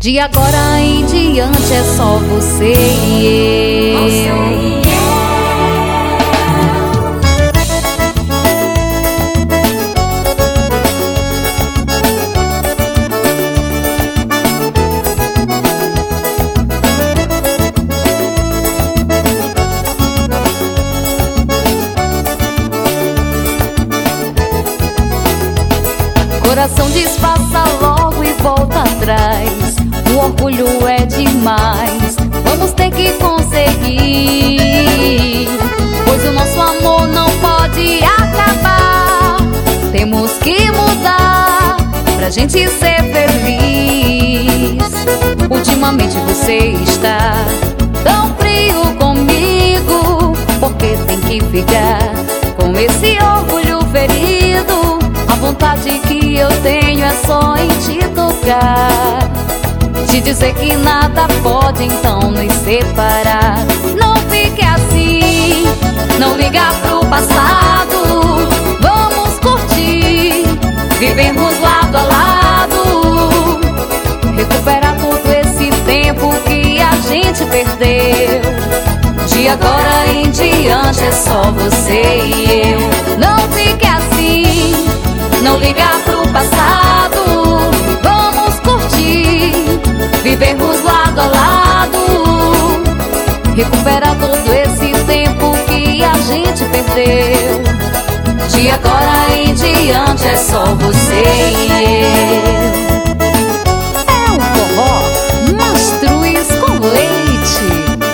De agora em diante é só você e eu. Você e eu. Coração disfarça logo e volta atrás. O orgulho é demais, vamos ter que conseguir, pois o nosso amor não pode acabar. Temos que mudar pra gente ser feliz. Ultimamente você está tão frio comigo, porque tem que ficar com esse orgulho ferido. A vontade que eu tenho é só em te tocar, te dizer que nada pode então nos separar. Não fique assim, não liga pro passado. Vamos curtir, vivermos lado a lado, recuperar todo esse tempo que a gente perdeu. De agora em diante é só você e eu. Não fique assim, não liga pro passado. Vamos curtir, vivermos lado a lado, recuperar todo esse tempo que a gente perdeu. De agora em diante é só você e eu. É um forró Mastruz com leite.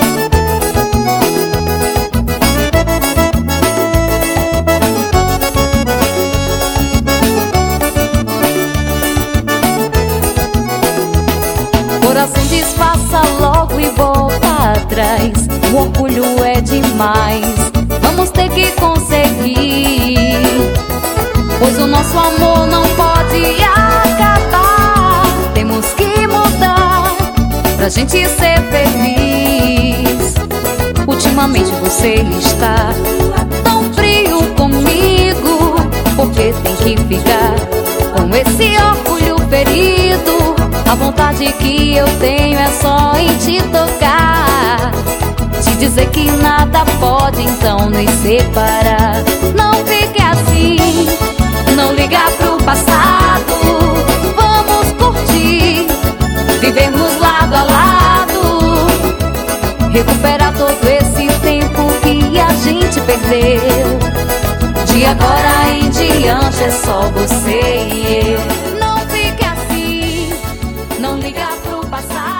Coração disfarça logo e volta atrás. O orgulho é demais, vamos ter que conseguir, pois o nosso amor não pode acabar. Temos que mudar pra gente ser feliz. Ultimamente você está tão frio comigo, porque tem que ficar com esse orgulho ferido. A vontade que eu tenho é só em te tocar, te dizer que nada pode então nos separar. Não fique assim, não liga pro passado. Vamos curtir, vivermos lado a lado, recuperar todo esse tempo que a gente perdeu. De agora em diante é só você e eu. Não fique assim, não liga pro passado.